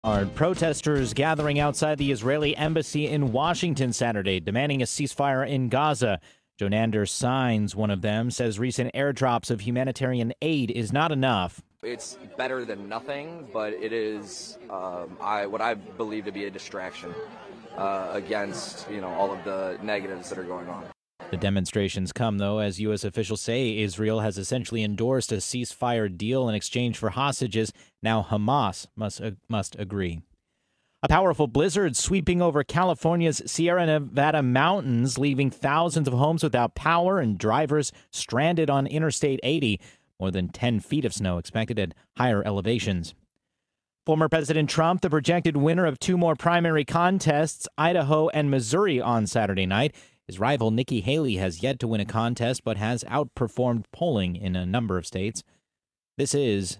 Protesters gathering outside the Israeli embassy in Washington Saturday, demanding a ceasefire in Gaza. Jonander Signs, one of them, says recent airdrops of humanitarian aid is not enough. It's better than nothing, but it is what I believe to be a distraction against all of the negatives that are going on. The demonstrations come, though, as U.S. officials say Israel has essentially endorsed a ceasefire deal in exchange for hostages. Now Hamas must agree. A powerful blizzard sweeping over California's Sierra Nevada mountains, leaving thousands of homes without power and drivers stranded on Interstate 80. More than 10 feet of snow expected at higher elevations. Former President Trump, the projected winner of two more primary contests, Idaho and Missouri, on Saturday night. His rival Nikki Haley has yet to win a contest but has outperformed polling in a number of states. This is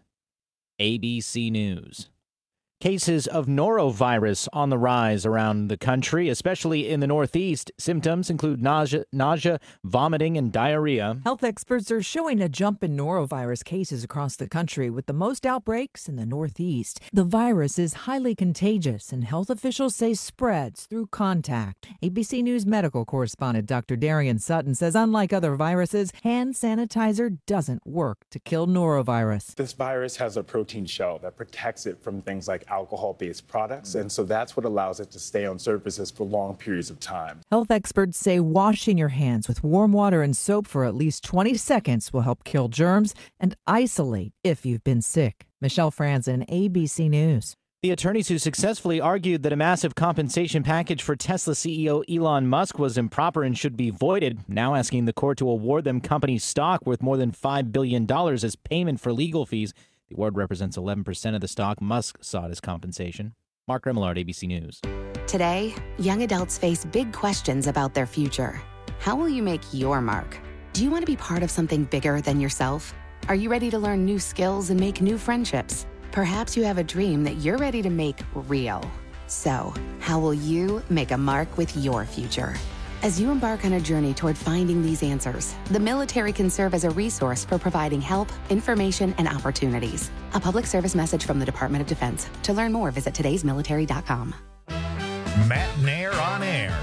ABC News. Cases of norovirus on the rise around the country, especially in the Northeast. Symptoms include nausea, vomiting, and diarrhea. Health experts are showing a jump in norovirus cases across the country, with the most outbreaks in the Northeast. The virus is highly contagious, and health officials say spreads through contact. ABC News medical correspondent Dr. Darian Sutton says unlike other viruses, hand sanitizer doesn't work to kill norovirus. This virus has a protein shell that protects it from things like alcohol-based products, and so that's what allows it to stay on surfaces for long periods of time. Health experts say washing your hands with warm water and soap for at least 20 seconds will help kill germs and isolate if you've been sick. Michelle Franzen, ABC News. The attorneys who successfully argued that a massive compensation package for Tesla CEO Elon Musk was improper and should be voided, now asking the court to award them company stock worth more than $5 billion as payment for legal fees. The award represents 11% of the stock Musk sought as compensation. Mark Remillard, ABC News. Today, young adults face big questions about their future. How will you make your mark? Do you want to be part of something bigger than yourself? Are you ready to learn new skills and make new friendships? Perhaps you have a dream that you're ready to make real. So, how will you make a mark with your future? As you embark on a journey toward finding these answers, the military can serve as a resource for providing help, information, and opportunities. A public service message from the Department of Defense. To learn more, visit todaysmilitary.com. Matt Nair on air.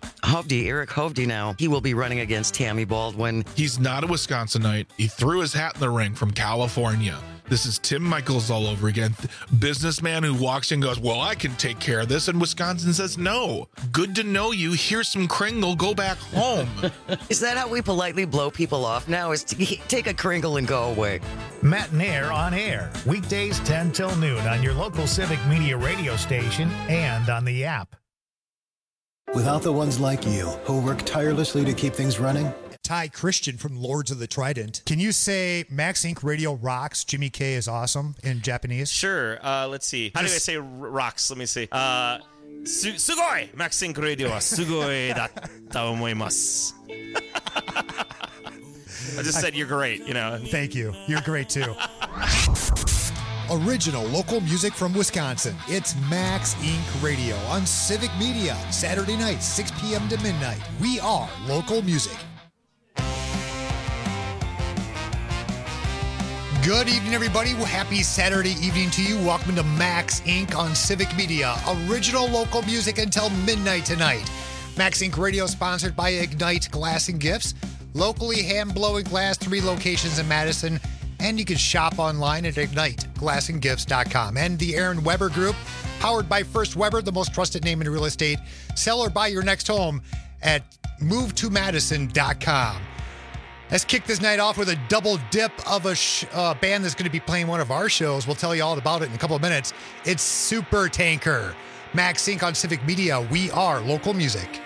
Eric Hovde now. He will be running against Tammy Baldwin. He's not a Wisconsinite. He threw his hat in the ring from California. This is Tim Michaels all over again. Businessman who walks in and goes, well, I can take care of this. And Wisconsin says, no. Good to know you. Here's some Kringle. Go back home. Is that how we politely blow people off now? Is to take a Kringle and go away? Matt Nair on air. Weekdays 10 till noon on your local Civic Media radio station and on the app. Without the ones like you who work tirelessly to keep things running. Ty Christian from Lords of the Trident. Can you say Max Inc. Radio rocks, Jimmy K is awesome in Japanese? Sure. Let's see. How do I say rocks? Let me see. Sugoi! Max Inc. Radio wa sugoi datta omoimasu. I just said you're great, Thank you. You're great, too. Original local music from Wisconsin. It's Max Inc. Radio on Civic Media. Saturday night, 6 p.m. to midnight. We are local music. Good evening, everybody. Happy Saturday evening to you. Welcome to Max Inc. on Civic Media. Original local music until midnight tonight. Max Inc. Radio sponsored by Ignite Glass and Gifts. Locally hand-blowing glass, 3 locations in Madison. And you can shop online at IgniteGlassandGifts.com. And the Aaron Weber Group, powered by First Weber, the most trusted name in real estate. Sell or buy your next home at MoveToMadison.com. Let's kick this night off with a double dip of a band that's going to be playing one of our shows. We'll tell you all about it in a couple of minutes. It's Super Tanker. Max Inc. on Civic Media. We are local music.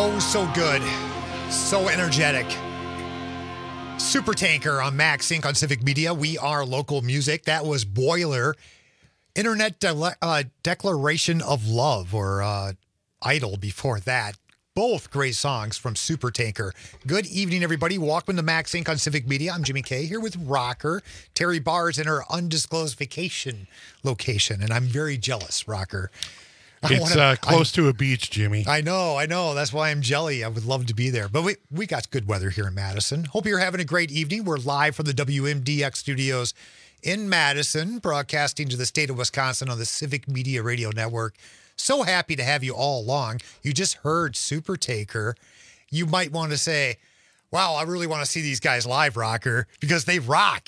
Oh, so good. So energetic. Super Tanker on Max Inc. on Civic Media. We are local music. That was Boiler. Internet Declaration of Love, or Idol before that. Both great songs from Super Tanker. Good evening, everybody. Welcome to Max Inc. on Civic Media. I'm Jimmy K here with Rocker. Terry Barr's in her undisclosed vacation location, and I'm very jealous, Rocker. It's close to a beach, Jimmy. I know. That's why I'm jelly. I would love to be there. But we got good weather here in Madison. Hope you're having a great evening. We're live from the WMDX studios in Madison, broadcasting to the state of Wisconsin on the Civic Media Radio Network. So happy to have you all along. You just heard Super Tanker. You might want to say, wow, I really want to see these guys live, Rocker, because they rock.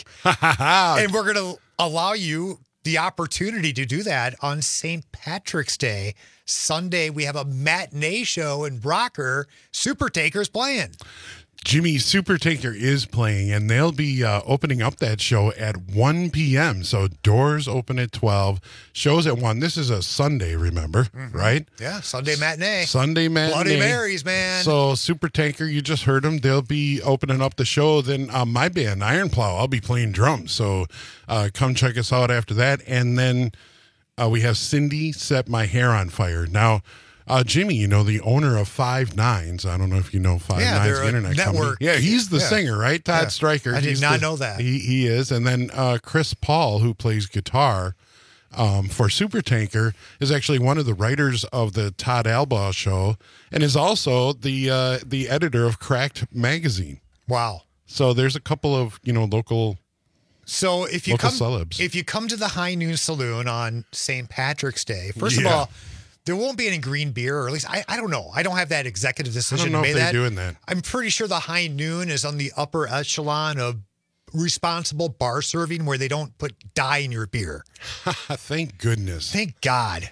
And we're going to allow you the opportunity to do that on St. Patrick's Day. Sunday, we have a matinee show, and Rocker, Super Tanker's playing. Jimmy, Super Tanker is playing, and they'll be opening up that show at 1 p.m. So doors open at 12, shows at 1. This is a Sunday, remember, right? Yeah, Sunday matinee. Sunday matinee. Bloody Marys, man. So Super Tanker, you just heard them. They'll be opening up the show. Then my band, Iron Plow, I'll be playing drums. So come check us out after that. And then we have Cindy Set My Hair on Fire. Now, Jimmy, you know, the owner of Five Nines. I don't know if you know Five Nines, the internet network. company. Yeah, he's the singer, right? Todd Stryker. I did not know that. He is. And then Chris Paul, who plays guitar for Super Tanker, is actually one of the writers of the Todd Albaugh Show and is also the editor of Cracked Magazine. Wow. So there's a couple of, local. So if you celebs. If you come to the High Noon Saloon on St. Patrick's Day, first of all, there won't be any green beer, or at least I don't know. I don't have that executive decision. I don't know if they're doing that. I'm pretty sure the High Noon is on the upper echelon of responsible bar serving, where they don't put dye in your beer. Thank goodness. Thank God.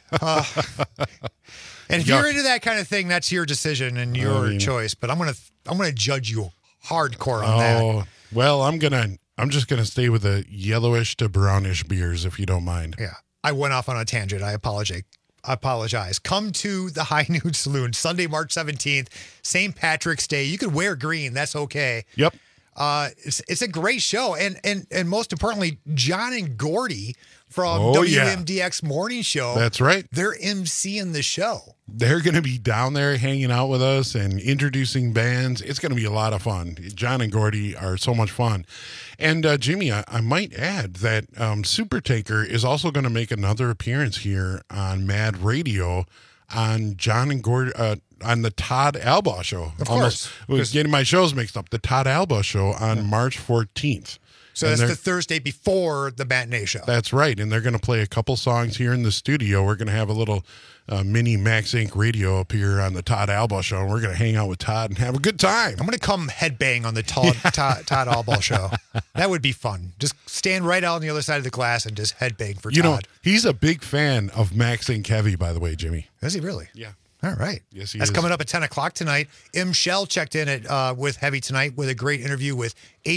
And if you're into that kind of thing, that's your decision and your choice. But I'm gonna judge you hardcore on that. Well, I'm just gonna stay with the yellowish to brownish beers, if you don't mind. Yeah, I went off on a tangent. I apologize. Come to the High Noon Saloon Sunday, March 17th, St. Patrick's Day. You could wear green. That's okay. Yep. It's a great show. And most importantly, John and Gordy from WMDX Morning Show. That's right. They're emceeing the show. They're going to be down there hanging out with us and introducing bands. It's going to be a lot of fun. John and Gordy are so much fun. And Jimmy, I might add that Super Tanker is also going to make another appearance here on Mad Radio on John and Gordy, on the Todd Albaugh Show. Of course. I was getting my shows mixed up. The Todd Albaugh Show on March 14th. So that's the Thursday before the matinee show. That's right. And they're going to play a couple songs here in the studio. We're going to have a little mini Max Inc. radio up here on the Todd Albaugh Show. And we're going to hang out with Todd and have a good time. I'm going to come headbang on the Todd Albaugh Show. That would be fun. Just stand right out on the other side of the glass and just headbang for Todd. You know, he's a big fan of Max Inc. Heavy, by the way, Jimmy. Is he really? Yeah. All right. Yes, he That's is. coming up at 10 o'clock tonight. M. Shell checked in at with Heavy tonight with a great interview with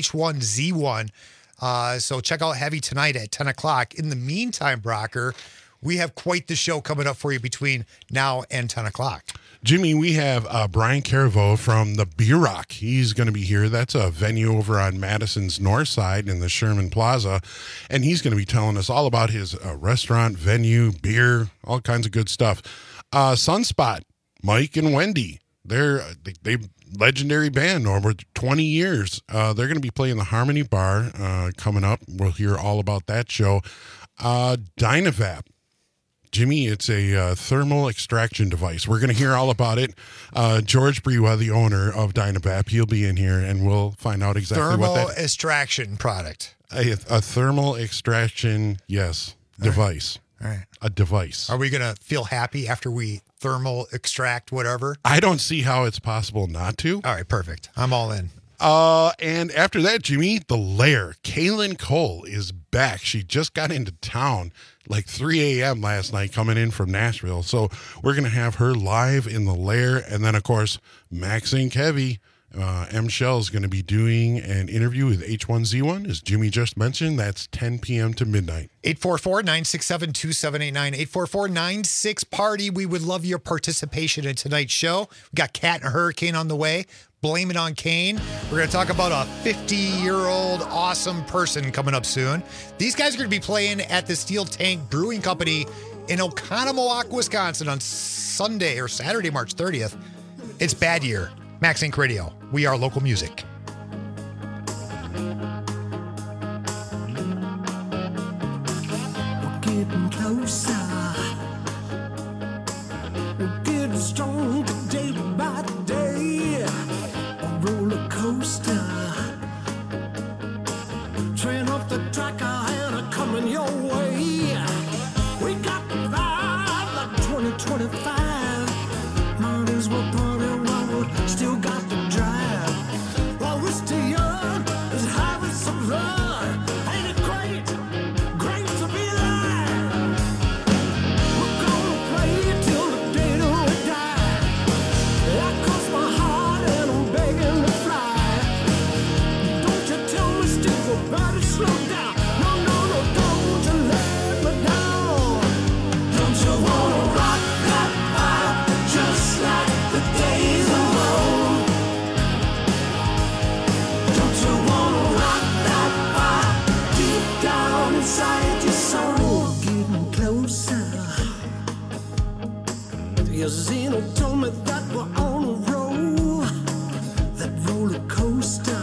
H1Z1. So check out Heavy tonight at 10 o'clock. In the meantime, Brocker, we have quite the show coming up for you between now and 10 o'clock. Jimmy, we have Brian Caraveau from the Beer Rock. He's going to be here. That's a venue over on Madison's north side in the Sherman Plaza. And he's going to be telling us all about his restaurant, venue, beer, all kinds of good stuff. Sunspot, Mike and Wendy. They're legendary band over 20 years. They're going to be playing the Harmony Bar coming up. We'll hear all about that show. Dynavap. Jimmy, it's a thermal extraction device. We're going to hear all about it. George Brewa, the owner of Dynavap, he'll be in here, and we'll find out exactly what that is. Thermal extraction product. A thermal extraction, device. All right. A device. Are we going to feel happy after we thermal extract whatever? I don't see how it's possible not to. All right, perfect. I'm all in. And after that, Jimmy, the Lair. Kaylin Cole is back. She just got into town like 3 a.m. last night coming in from Nashville. So we're going to have her live in the Lair. And then, of course, Max Inc. Heavy. M. Shell is going to be doing an interview with H1Z1, as Jimmy just mentioned. That's 10 p.m. to midnight. 844-967-2789, 844-96-PARTY. We would love your participation in tonight's show. We got Cat and Hurricane on the way. Blame It on Kane. We're going to talk about a 50-year-old awesome person coming up soon. These guys are going to be playing at the Steel Tank Brewing Company in Oconomowoc, Wisconsin on Sunday or Saturday, March 30th. It's Bad Year. Max Inc. Radio. We are local music. We're getting closer. We're getting stronger day by day. A roller coaster. Train off the track and are coming your way. We got the vibe like 2025. Might as well party while we still got the drive. While we're still young, let's have some fun. Ain't it great? Great to be alive. We're gonna play till the day that we die. I cross my heart and I'm begging to fly. Don't you tell me, Steve, we better slow down. No, no, no, don't you let me down. Don't you wanna rock that vibe just like the days of old? Don't you wanna rock that vibe deep down inside your soul? Getting closer. Your Zeno told me that we're on a roll, that roller coaster.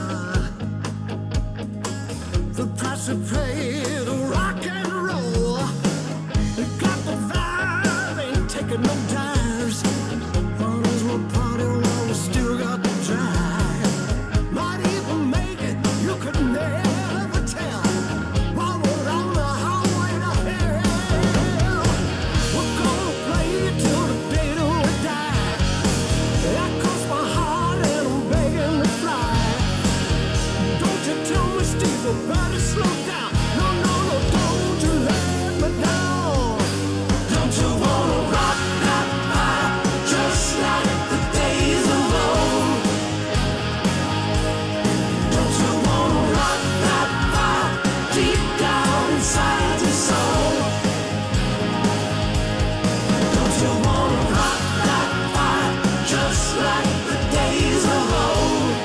The price we pay to rock and roll. We got the vibe, ain't taking no dives. Might as well party while we still got the drive. Might even make it, you could never tell. While we're on the highway to hell, we're gonna play till the day that we die. I cross my heart and I'm begging to fly. Don't you tell me, Steve, we better slow down. No, no, no, don't you let me down. Don't you wanna rock that vibe just like the days of old? Don't you wanna rock that vibe deep down inside your soul? Don't you wanna rock that vibe just like the days of old?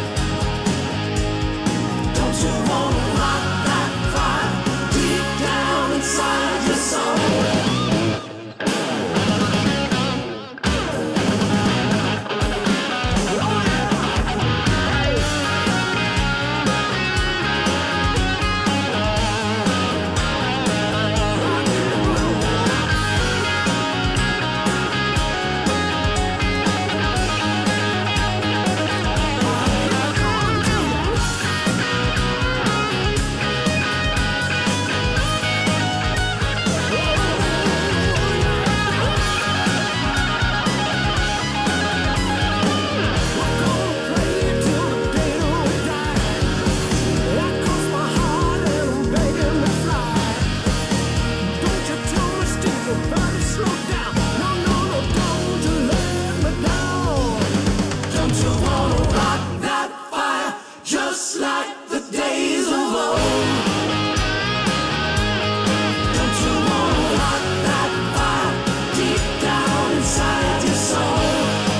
Don't you wanna rock that vibe deep down inside your soul? Just like the days of old. Don't you wanna rock that vibe deep down inside your soul?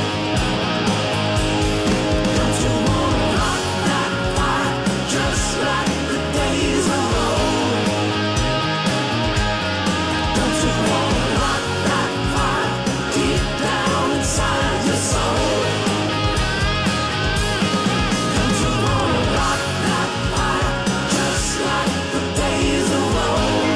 Don't you wanna rock that vibe just like the days of old? Don't you wanna rock that vibe deep down inside your soul? Don't you wanna rock that vibe just like the days of old?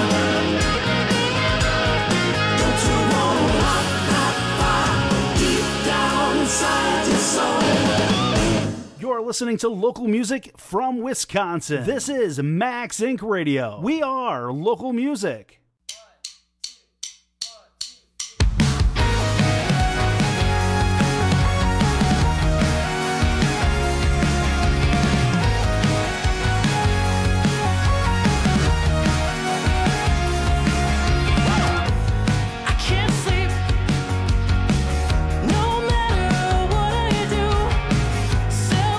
Don't you wanna rock that vibe deep down inside your soul? You're listening to local music from Wisconsin. This is Max Inc. Radio. We are local music. I can't sleep. No matter what I do,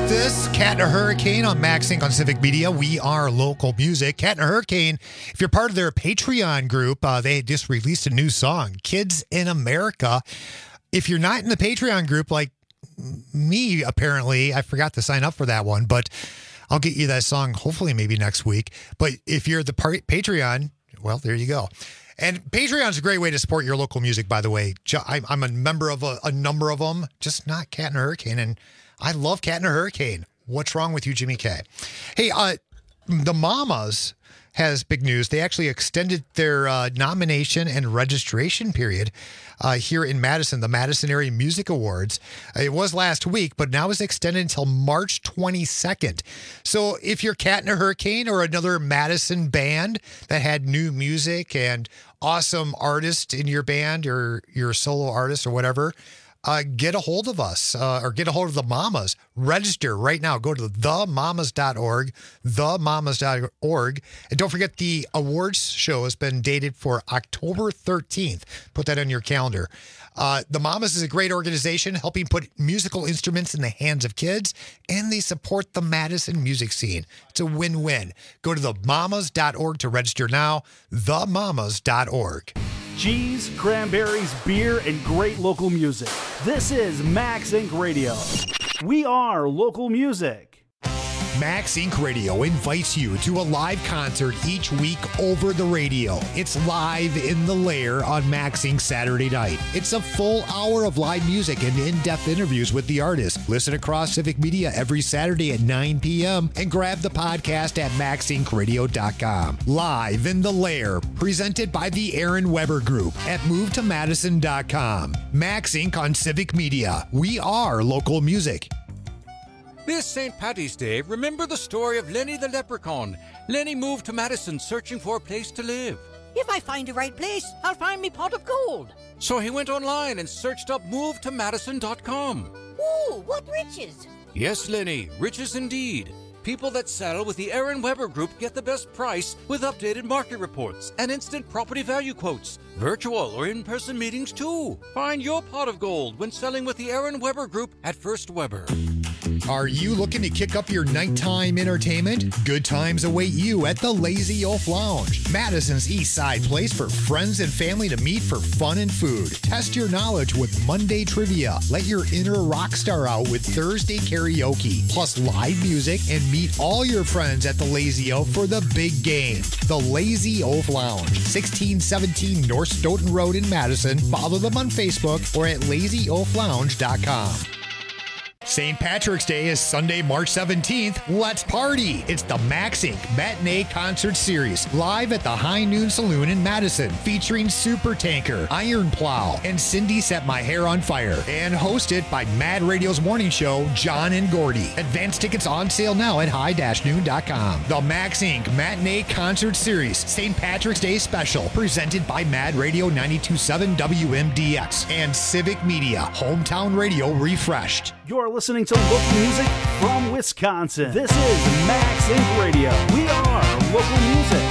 This Cat and a Hurricane on Max Inc. on Civic Media. We are local music. Cat and a Hurricane, if you're part of their Patreon group, they just released a new song, Kids in America. If you're not in the Patreon group, like me, apparently, I forgot to sign up for that one, but I'll get you that song hopefully maybe next week. But if you're the Patreon, well, there you go. And Patreon's a great way to support your local music, by the way. I'm a member of a number of them, just not Cat and a Hurricane. And I love Cat and a Hurricane. What's wrong with you, Jimmy K? Hey, the Mamas has big news. They actually extended their nomination and registration period here in Madison, the Madison Area Music Awards. It was last week, but now it's extended until March 22nd. So if you're Cat and a Hurricane or another Madison band that had new music and awesome artist in your band or you're a solo artist or whatever, get a hold of us or get a hold of the Mamas. Register right now. Go to themamas.org, themamas.org. And don't forget the awards show has been dated for October 13th. Put that on your calendar. The Mamas is a great organization helping put musical instruments in the hands of kids, and they support the Madison music scene. It's a win-win. Go to themamas.org to register now, themamas.org. Cheese, cranberries, beer, and great local music. This is Max Inc. Radio. We are local music. Max Inc. Radio invites you to a live concert each week over the radio. It's Live in the Lair on Max Inc. Saturday night. It's a full hour of live music and in-depth interviews with the artist. Listen across Civic Media every Saturday at 9 p.m. and grab the podcast at maxincradio.com. Live in the Lair, presented by the Aaron Weber Group at movetomadison.com. Max Inc. on Civic Media. We are local music. This St. Paddy's Day, remember the story of Lenny the Leprechaun. Lenny moved to Madison searching for a place to live. If I find the right place, I'll find me pot of gold. So he went online and searched up movetomadison.com. Ooh, what riches! Yes, Lenny, riches indeed. People that sell with the Aaron Weber Group get the best price with updated market reports and instant property value quotes. Virtual or in-person meetings too. Find your pot of gold when selling with the Aaron Weber Group at First Weber. Are you looking to kick up your nighttime entertainment? Good times await you at the Lazy Oaf Lounge, Madison's East Side place for friends and family to meet for fun and food. Test your knowledge with Monday trivia. Let your inner rock star out with Thursday karaoke, plus live music, and meet all your friends at the Lazy Oaf for the big game. The Lazy Oaf Lounge, 1617 North Stoughton Road in Madison. Follow them on Facebook or at lazyoaflounge.com. St. Patrick's Day is Sunday, March 17th. Let's party! It's the Max Inc. Matinee Concert Series, live at the High Noon Saloon in Madison, featuring Super Tanker, Iron Plow, and Cindy Set My Hair on Fire, and hosted by Mad Radio's morning show, John and Gordy. Advance tickets on sale now at high-noon.com. The Max Inc. Matinee Concert Series, St. Patrick's Day Special, presented by Mad Radio 92.7 WMDX and Civic Media, hometown radio refreshed. You're listening to local music from Wisconsin. This is Max Inc. Radio. We are local music.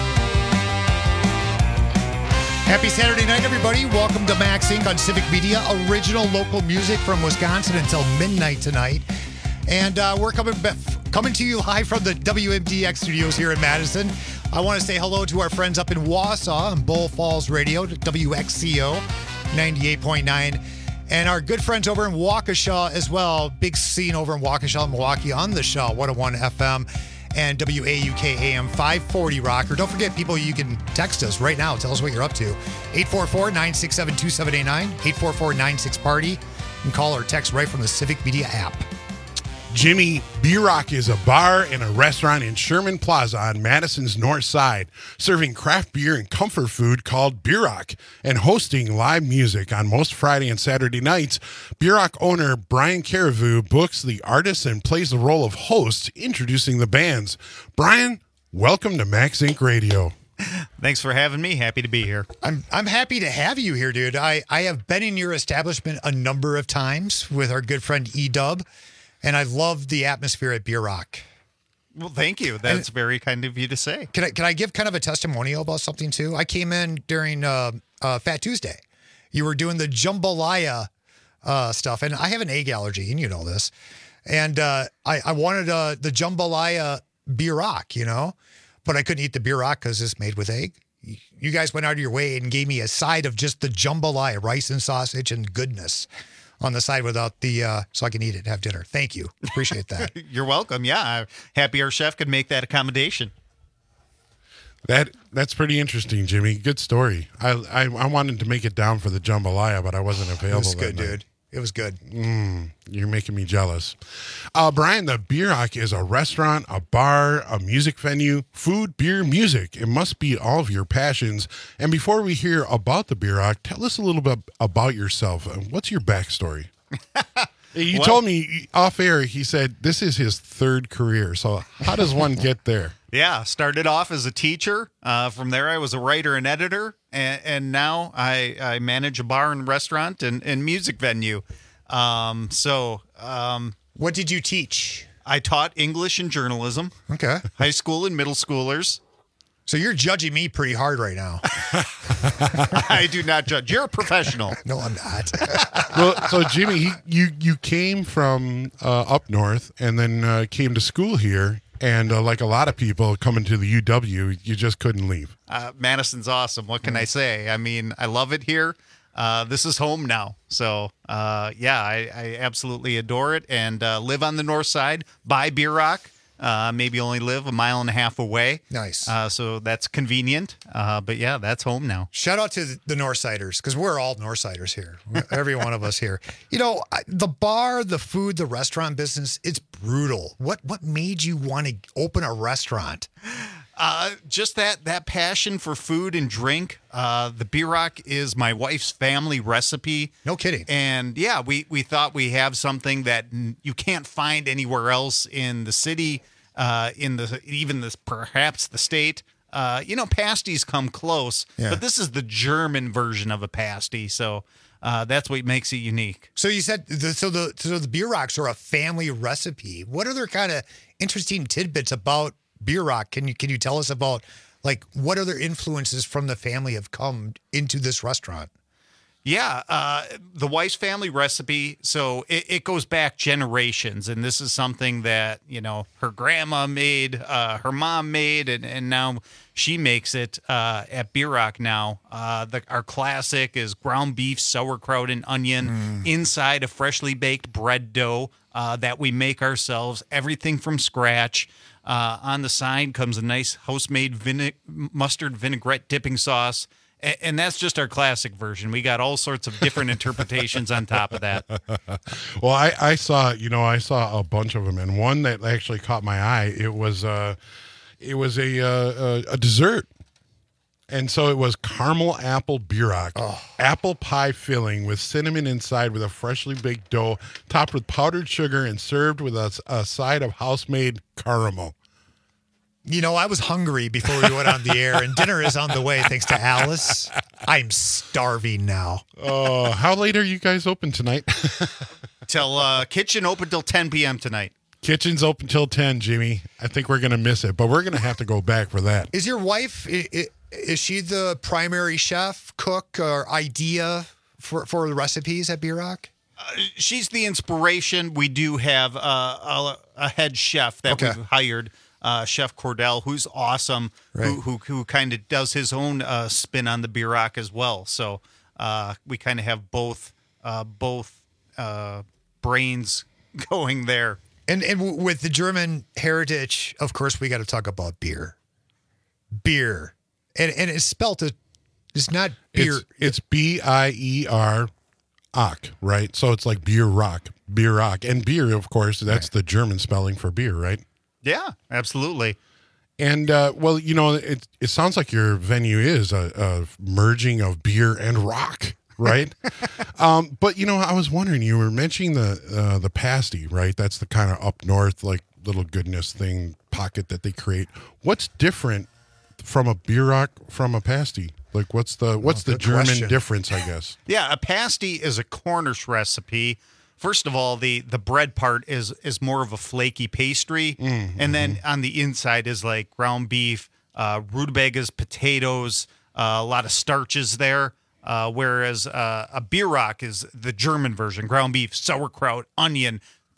Happy Saturday night, everybody. Welcome to Max Inc. on Civic Media. Original local music from Wisconsin until midnight tonight. And we're coming to you live from the WMDX studios here in Madison. I want to say hello to our friends up in Wausau and Bull Falls Radio, WXCO 98.9. And our good friends over in Waukesha as well. Big scene over in Waukesha, Milwaukee on the Shaw 101 FM and WAUK AM 540 Rocker. Don't forget, people, you can text us right now. Tell us what you're up to. 844-967-2789, 844-96-PARTY. And call or text right from the Civic Media app. Jimmy, B-Rock is a bar and a restaurant in Sherman Plaza on Madison's north side, serving craft beer and comfort food called B-Rock and hosting live music on most Friday and Saturday nights. B-Rock owner Brian Carreveau books the artists and plays the role of host, introducing the bands. Brian, welcome to Max Inc. Radio. Thanks for having me. Happy to be here. I'm happy to have you here, dude. I have been in your establishment a number of times with our good friend E-Dub. And I love the atmosphere at B-Rock. Well, thank you. That's very kind of you to say. Can I give kind of a testimonial about something too? I came in during Fat Tuesday. You were doing the jambalaya stuff, and I have an egg allergy, and you know this. And I wanted the jambalaya Bierock, but I couldn't eat the Bierock because it's made with egg. You guys went out of your way and gave me a side of just the jambalaya, rice and sausage and goodness on the side without the, so I can eat it and have dinner. Thank you. Appreciate that. You're welcome. Yeah. I'm happy our chef could make that accommodation. That's pretty interesting, Jimmy. Good story. I wanted to make it down for the jambalaya, but I wasn't available. It was good, that night. dude. It was good. You're making me jealous. Brian, the Bierock is a restaurant, a bar, a music venue, food, beer, music. It must be all of your passions. And before we hear about the Bierock, tell us a little bit about yourself. What's your backstory? You told me off air, he said this is his third career. So how does one get there? Yeah, started off as a teacher. From there, I was a writer and editor, and now I manage a bar and restaurant and music venue. What did you teach? I taught English and journalism. Okay. High school and middle schoolers. So you're judging me pretty hard right now. I do not judge. You're a professional. No, I'm not. Well, so Jimmy, you came from up north and then came to school here. And like a lot of people coming to the UW, you just couldn't leave. Madison's awesome. What can I say? I mean, I love it here. This is home now. So, I absolutely adore it and live on the north side by Bierock. Maybe only live 1.5 miles away. Nice. So that's convenient. But yeah, that's home now. Shout out to the Northsiders, because we're all Northsiders here. Every one of us here. The bar, the food, the restaurant business, it's brutal. What made you want to open a restaurant? Just that passion for food and drink. The Bierock is my wife's family recipe. No kidding. And yeah, we thought we have something that you can't find anywhere else in the city, perhaps the state. Pasties come close, but this is the German version of a pasty. So that's what makes it unique. So you said the Bierocks are a family recipe. What other kind of interesting tidbits about Bierock can you tell us about, like, what other influences from the family have come into this restaurant? Yeah, the wife's family recipe, so it goes back generations, and this is something that, her grandma made, her mom made, and now she makes it at Bierock now. Our classic is ground beef, sauerkraut, and onion inside a freshly baked bread dough that we make ourselves, everything from scratch. On the side comes a nice house-made mustard vinaigrette dipping sauce. And that's just our classic version. We got all sorts of different interpretations on top of that. Well, I saw a bunch of them, and one that actually caught my eye. It was a dessert, and so it was caramel apple Bierock, apple pie filling with cinnamon inside, with a freshly baked dough topped with powdered sugar and served with a side of house-made caramel. I was hungry before we went on the air, and dinner is on the way thanks to Alice. I'm starving now. Oh, how late are you guys open tonight? Kitchen open till 10 p.m. tonight. Kitchen's open till 10, Jimmy. I think we're going to miss it, but we're going to have to go back for that. Is your wife, is she the primary chef, cook, or idea for the recipes at Bierock? She's the inspiration. We do have a head chef that we've hired. Chef Cordell, who's awesome, right. who kind of does his own spin on the Bierock as well. So we kind of have both brains going there. And with the German heritage, of course, we got to talk about beer. Beer, and it's spelt it's not beer. It's Bierock, right? So it's like Bierock, and beer, of course. That's the German spelling for beer, right? Yeah, absolutely. And, it sounds like your venue is a merging of beer and rock, right? But, I was wondering, you were mentioning the pasty, right? That's the kind of up north, like, little goodness thing, pocket that they create. What's different from a Bierock from a pasty? Like, what's the German difference, I guess? Yeah, a pasty is a Cornish recipe. First of all, the bread part is more of a flaky pastry, and then on the inside is like ground beef, rutabagas, potatoes, a lot of starches there. Whereas a Bierock is the German version: ground beef, sauerkraut, onion,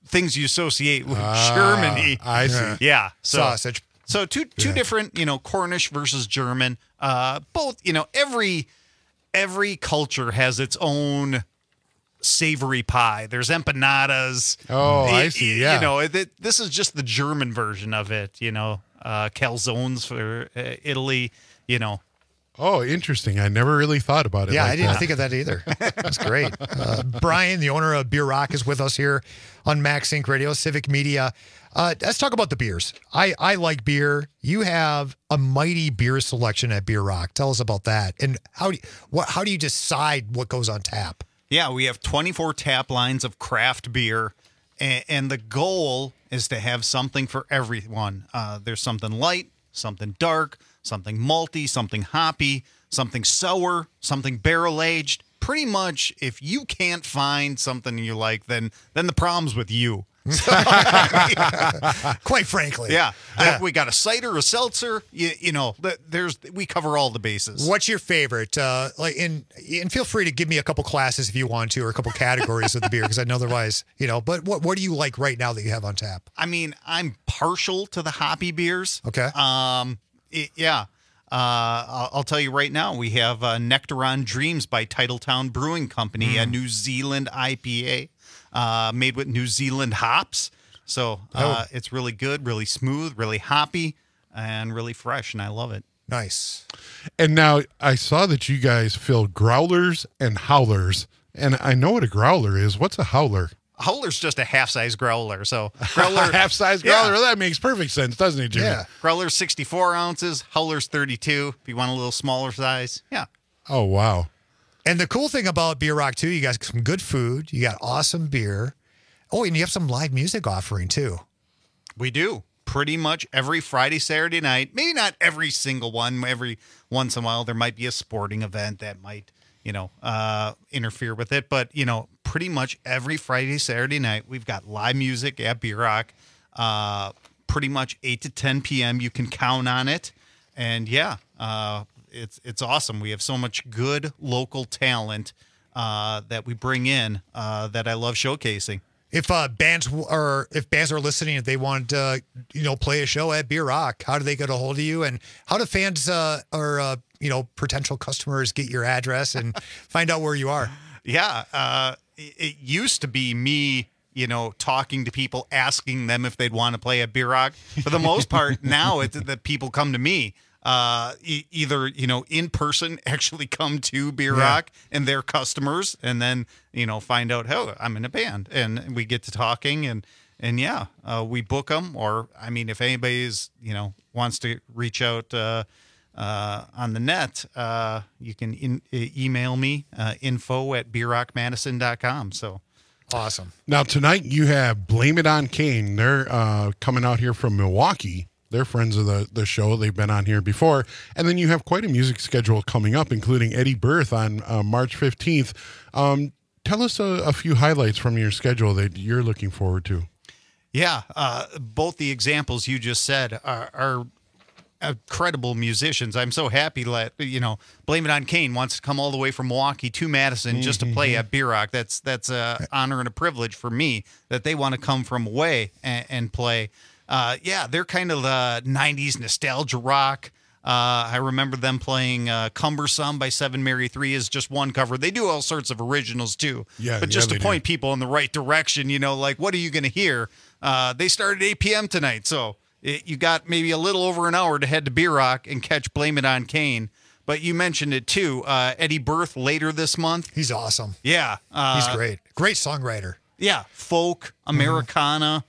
things you associate with Germany. I see. Yeah. So, Sausage. So two different, Cornish versus German. Both, every culture has its own savory pie. There's empanadas. Oh, I see. Yeah. This is just the German version of it. Calzones for Italy. Oh, interesting. I never really thought about it. Yeah, like I didn't that. think of that either. That's great. Brian, the owner of Beer Rock, is with us here on Max Inc. Radio, Civic Media. Let's talk about the beers. I like beer. You have a mighty beer selection at Beer Rock. Tell us about that. And how do you decide what goes on tap? Yeah, we have 24 tap lines of craft beer, and the goal is to have something for everyone. There's something light, something dark, something malty, something hoppy, something sour, something barrel-aged. Pretty much, if you can't find something you like, then the problem's with you. Quite frankly. Yeah. We got a cider, a seltzer, we cover all the bases. What's your favorite? And feel free to give me a couple classes if you want to, or a couple categories of the beer, because I know otherwise, but what do you like right now that you have on tap? I mean, I'm partial to the hoppy beers. Okay. I'll tell you right now, we have Nectaron Dreams by Titletown Brewing Company, a New Zealand IPA made with New Zealand hops. So it's really good, really smooth, really hoppy, and really fresh, and I love it. Nice. And now I saw that you guys fill growlers and howlers. And I know what a growler is. What's a howler? Howler's just a half-size growler. So growler, half-size growler. Well, that makes perfect sense, doesn't it, Jimmy? Yeah. Growler's 64 ounces. Howler's 32. If you want a little smaller size, yeah. Oh, wow. And the cool thing about Beer Rock, too, you got some good food. You got awesome beer. Oh, and you have some live music offering, too. We do. Pretty much every Friday, Saturday night. Maybe not every single one. Every once in a while, there might be a sporting event that might, interfere with it. But, pretty much every Friday, Saturday night, we've got live music at Beer Rock. Pretty much 8 to 10 p.m. You can count on it. And, it's awesome. We have so much good local talent that we bring in that I love showcasing. If bands are listening, if they want to, play a show at Beer Rock, how do they get a hold of you? And how do fans or potential customers get your address and find out where you are? Yeah, it used to be me, talking to people, asking them if they'd want to play at Beer Rock. For the most part, now it's that people come to me. Either, in person, actually come to Beer Rock and their customers, and then, find out, oh, I'm in a band, and we get to talking, and we book them. Or, I mean, if anybody's, wants to reach out on the net, you can email me, info@beerrockmadison.com. So awesome. Now, tonight you have Blame It on Kane. They're coming out here from Milwaukee. They're friends of the show. They've been on here before. And then you have quite a music schedule coming up, including Eddie Berth on March 15th. Tell us a few highlights from your schedule that you're looking forward to. Yeah, both the examples you just said are incredible musicians. I'm so happy that, Blame It on Kane wants to come all the way from Milwaukee to Madison just to play at Beer Rock. That's an honor and a privilege for me that they want to come from away and play. They're kind of the 90s nostalgia rock. I remember them playing Cumbersome by Seven Mary 3 is just one cover. They do all sorts of originals too. But just to point people in the right direction, what are you going to hear? They started at 8 p.m. tonight, so you got maybe a little over an hour to head to Beer Rock and catch Blame It on Kane. But you mentioned it too. Eddie Berth later this month. He's awesome. Yeah. He's great. Great songwriter. Yeah. Folk, Americana.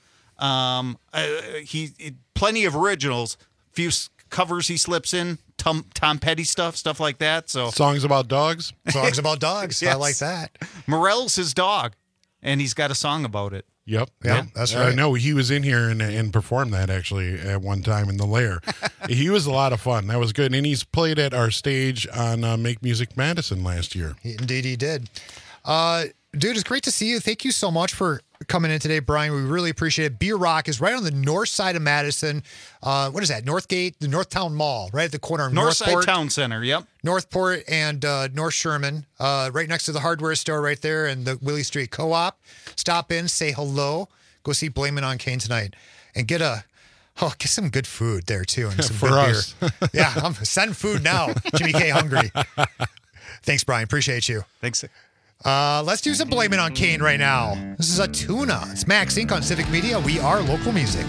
He plenty of originals, few covers he slips in, Tom Petty stuff like that. So songs about dogs. Yes. I like that. Morel's his dog, and he's got a song about it. Yep. That's right. I know he was in here and performed that actually at one time in the Lair. He was a lot of fun. That was good, and he's played at our stage on Make Music Madison last year. Indeed, he did. Dude, it's great to see you. Thank you so much for coming in today, Brian. We really appreciate it. Beer Rock is right on the north side of Madison. What is that? Northgate, the Northtown Mall, right at the corner of Northside Town Center, yep. Northport and North Sherman, right next to the hardware store right there and the Willie Street Co-op. Stop in, say hello. go see Blame It on Kane tonight and get some good food there too. And some For good us. beer. Yeah, I'm sending food now. Jimmy K hungry. Thanks, Brian. Appreciate you. Thanks. Let's do some Blame It on Kane right now. This is a tuna. It's Max Inc. on Civic Media. We are local music.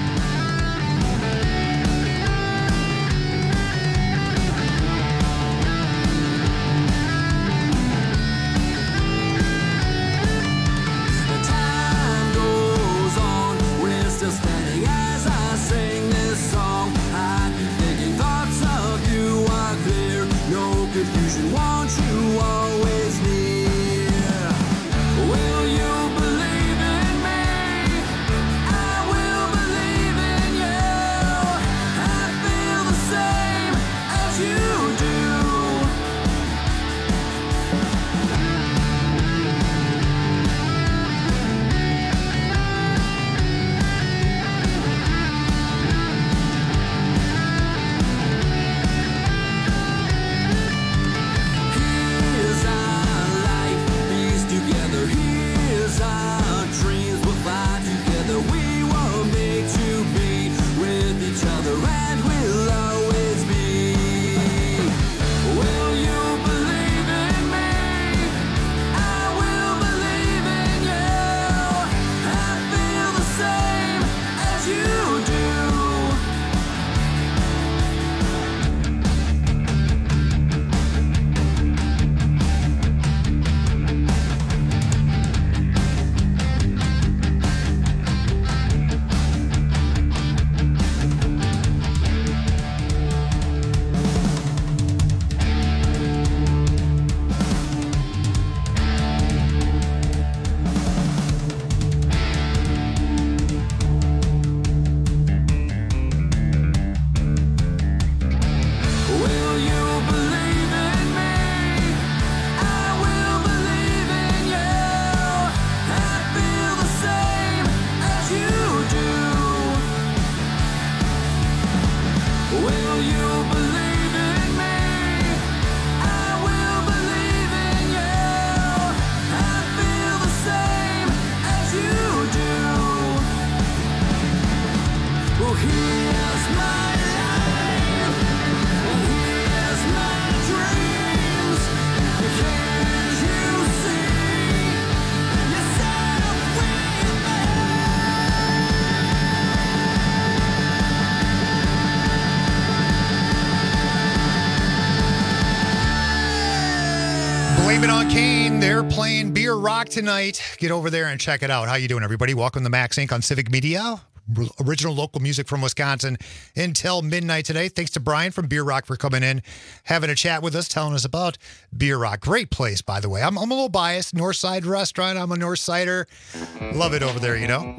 Blame It on Kane. They're playing Beer Rock tonight. Get over there and check it out. How you doing, everybody? Welcome to Max Inc. on Civic Media. Original local music from Wisconsin until midnight today. Thanks to Brian from Beer Rock for coming in, having a chat with us, telling us about Beer Rock. Great place, by the way. I'm a little biased. Northside restaurant. I'm a Northsider. Love it over there, you know.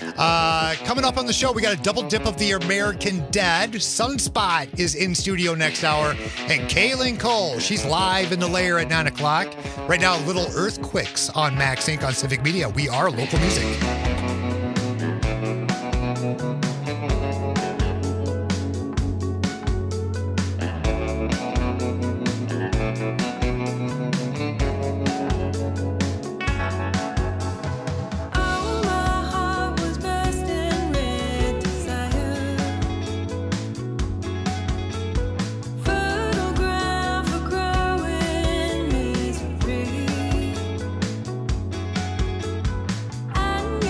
Coming up on the show, we got a double dip of the American Dead. Sunspot is in studio next hour. And Kaylin Cole, she's live in the lair at 9 o'clock. Right now, Little Earthquakes on Max Inc. on Civic Media. We are local music. And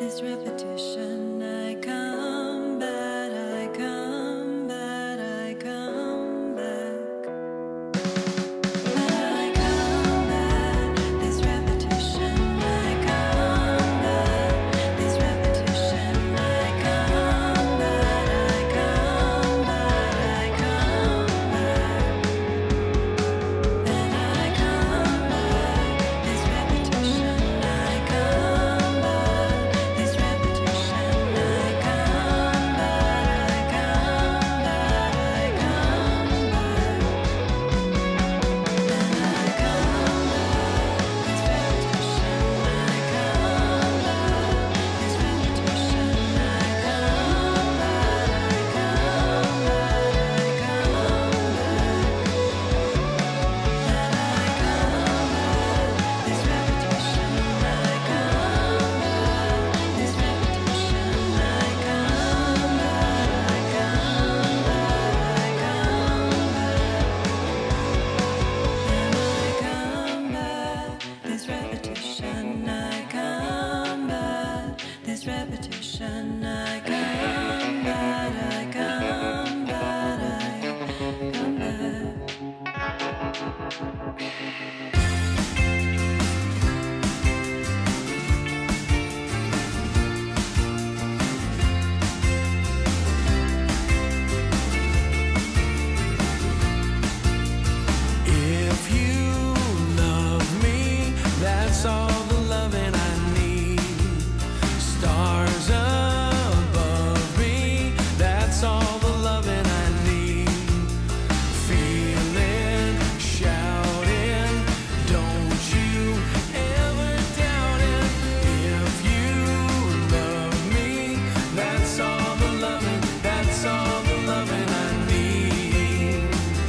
this repetition. I combat, I combat, I come back. I combat this repetition. I combat this repetition. I combat, I combat, I come back. Then I combat this repetition. I combat this repetition. I combat, I combat, I come back. Then I combat this repetition. I combat this repetition. I combat, I combat, I come back. Then I combat this repetition. I combat this repetition. I combat, I combat, I come back. Then I combat this repetition. I combat this repetition. I combat, I combat, I come back. If you love me, that's all the loving I need. Stars above me, that's all the loving I need. Feeling, shouting, don't you ever doubt it. If you love me, that's all the loving, that's all the loving I need.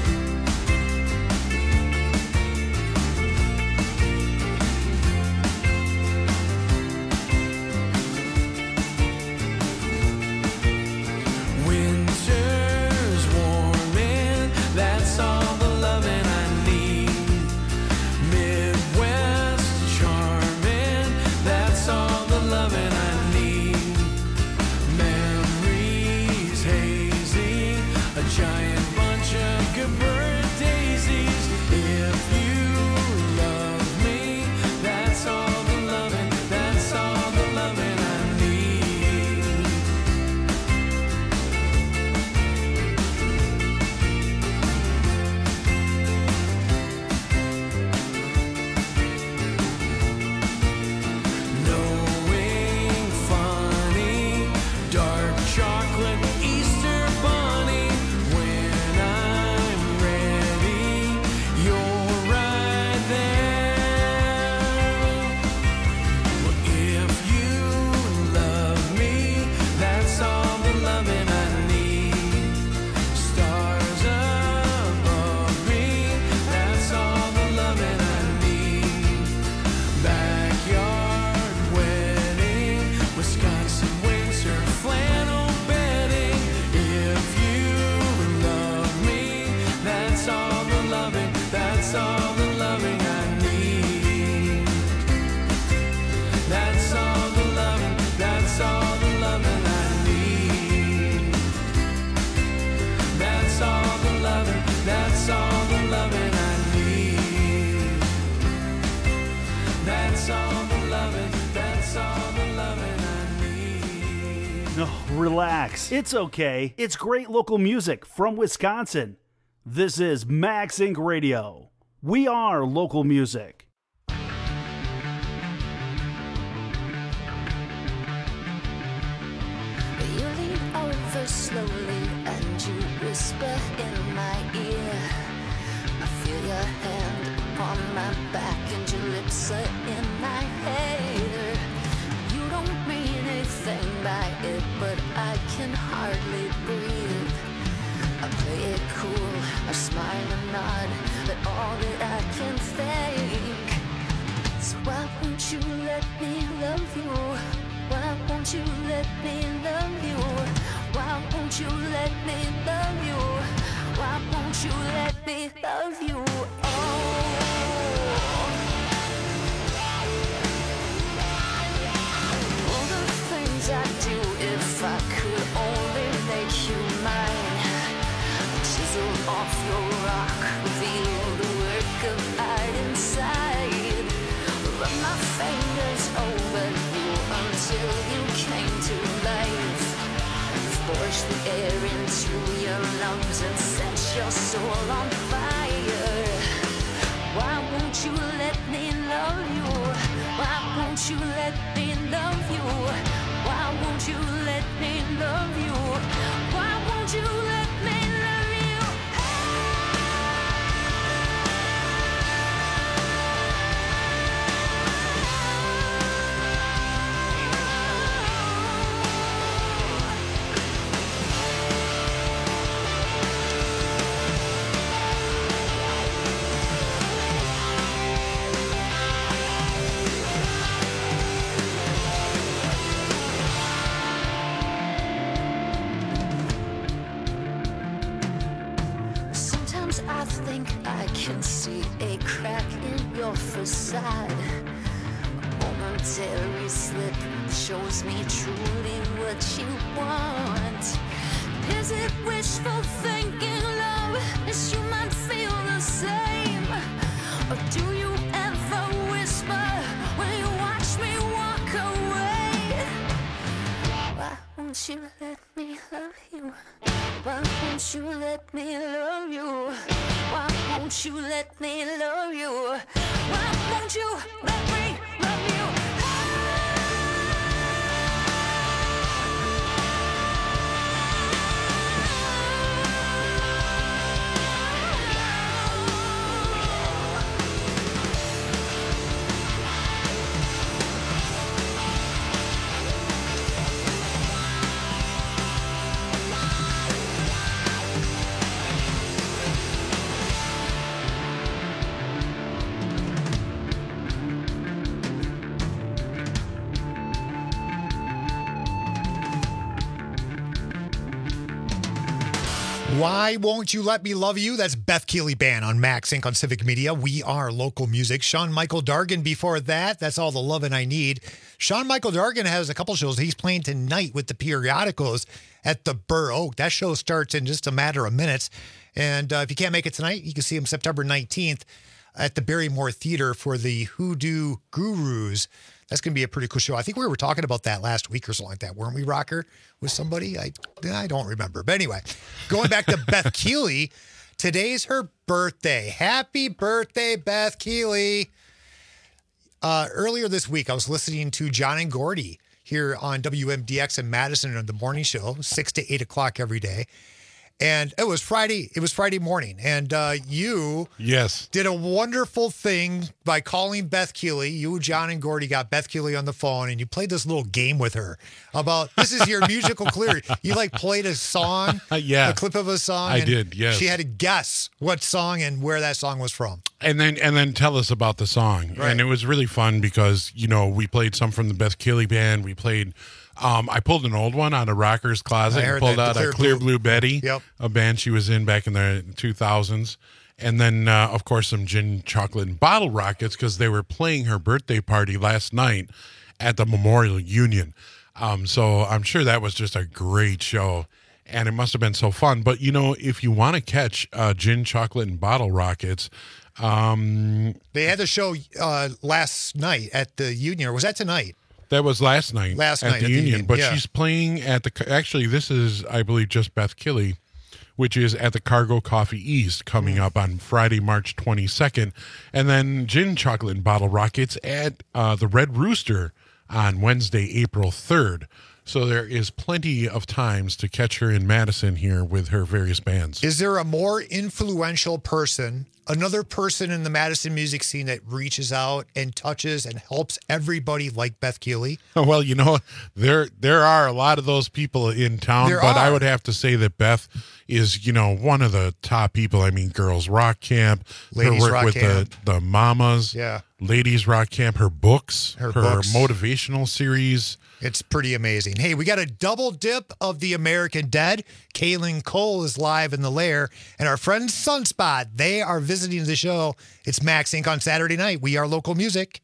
Winter's warming, that's all the loving I need. Midwest charming, that's all the loving I need. Memories hazy, a giant bunch of good daisies. If you love me, that's all the loving, that's all the loving I need. Knowing funny, dark chocolate Easter bunny. When I'm ready, you're right there. Well, if you love me, that's all the loving I need. Stars above me, that's all the loving I need. Backyard wedding, Wisconsin winter flannel bedding. If you love me, that's all the loving, that's all the loving I need. That's all the loving, that's all the loving I need. That's all the loving, that's all the loving I need. That's all the loving, that's all the loving I need. No, relax. It's okay. It's great local music from Wisconsin. This is Max Inc. Radio. We are local music. You lean over slowly and you whisper in my ear. I feel your hand upon my back and your lips are in my hair. You don't mean anything by it, but I can hardly breathe. I play it cool, I smile and nod, but all that I can think. So why won't you let me love you? Why won't you let me love you? Why won't you let me love you? Why won't you let me love you? Oh, the till you came to life. Force the air into your lungs and set your soul on fire. Why won't you let me love you? Why won't you let me love you? Why won't you let me love you? Why won't you let me love you? Sometimes I think I can see a crack in your facade. A momentary slip shows me truly what you want. Is it wishful thinking, love? Is you might feel the same? Or do you ever whisper when you watch me walk away? Why won't you let me love you? Why won't you let me love you? Why won't you let me love you? Why won't you let me love you? Why Won't You Let Me Love You? That's Beth Keeley Band on Max Inc. on Civic Media. We are local music. Sean Michael Dargan before that. That's All the Lovin' I Need. Sean Michael Dargan has a couple shows. He's playing tonight with the Periodicals at the Burr Oak. That show starts in just a matter of minutes. And if you can't make it tonight, you can see him September 19th at the Barrymore Theater for the Hoodoo Gurus. That's going to be a pretty cool show. I think we were talking about that last week or something like that, weren't we, Rocker? With somebody? I don't remember. But anyway, going back to Beth Keeley, today's her birthday. Happy birthday, Beth Keeley. Earlier this week, I was listening to John and Gordy here on WMDX in Madison on the morning show, 6 to 8 o'clock every day. And it was Friday. It was Friday morning. And you did a wonderful thing by calling Beth Keeley. You, John, and Gordy got Beth Keeley on the phone, and you played this little game with her about this is your musical career. You played a song, a clip of a song. I did, yes. She had to guess what song and where that song was from. And then tell us about the song. Right. And it was really fun because, we played some from the Beth Keeley Band. We played... I pulled an old one out of Rocker's closet and pulled out a Clear Blue Betty, a band she was in back in the 2000s. And then, of course, some Gin, Chocolate, and Bottle Rockets because they were playing her birthday party last night at the Memorial Union. So I'm sure that was just a great show. And it must have been so fun. But, if you want to catch Gin, Chocolate, and Bottle Rockets... they had the show last night at the Union. Or was that tonight? That was last night at the Union. But she's playing at actually, this is, I believe, just Beth Keeley, which is at the Cargo Coffee East coming up on Friday, March 22nd. And then Gin, Chocolate, and Bottle Rockets at the Red Rooster on Wednesday, April 3rd. So there is plenty of times to catch her in Madison here with her various bands. Is there a more influential person, another person in the Madison music scene that reaches out and touches and helps everybody like Beth Keeley? Well, there are a lot of those people in town, I would have to say that Beth is, one of the top people. I mean, Girls Rock Camp, Ladies her work Rock with Camp. the Mamas, Ladies Rock Camp, her books, her motivational series. It's pretty amazing. Hey, we got a double dip of the American Dead. Kaylin Cole is live in the Lair. And our friends Sunspot, they are visiting the show. It's Max Inc. on Saturday night. We are local music.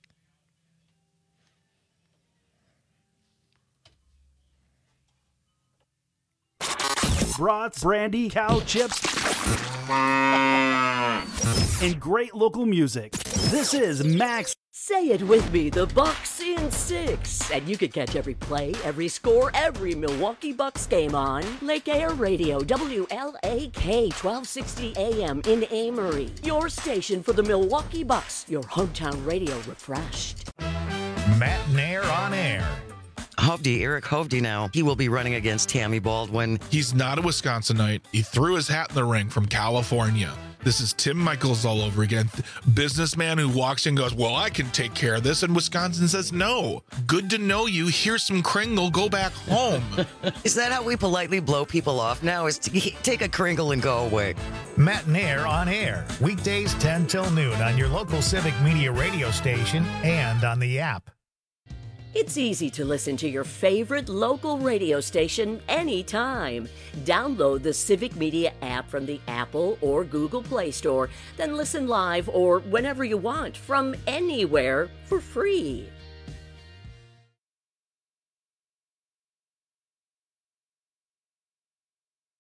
Brats, brandy, cow chips, and great local music. This is Max Say it with me, the Bucks in 6. And you can catch every play, every score, every Milwaukee Bucks game on Lake Air Radio, WLAK 1260 AM in Amory. Your station for the Milwaukee Bucks, your hometown radio refreshed. Matt Nair on air. Hovde, Eric Hovde now. He will be running against Tammy Baldwin. He's not a Wisconsinite. He threw his hat in the ring from California. This is Tim Michaels all over again. Businessman who walks in and goes, well, I can take care of this. And Wisconsin says, no. Good to know you. Here's some Kringle. Go back home. Is that how we politely blow people off now? Is to take a Kringle and go away? Matt Nair on air. Weekdays 10 till noon on your local Civic Media radio station and on the app. It's easy to listen to your favorite local radio station anytime. Download the Civic Media app from the Apple or Google Play Store, then listen live or whenever you want from anywhere for free.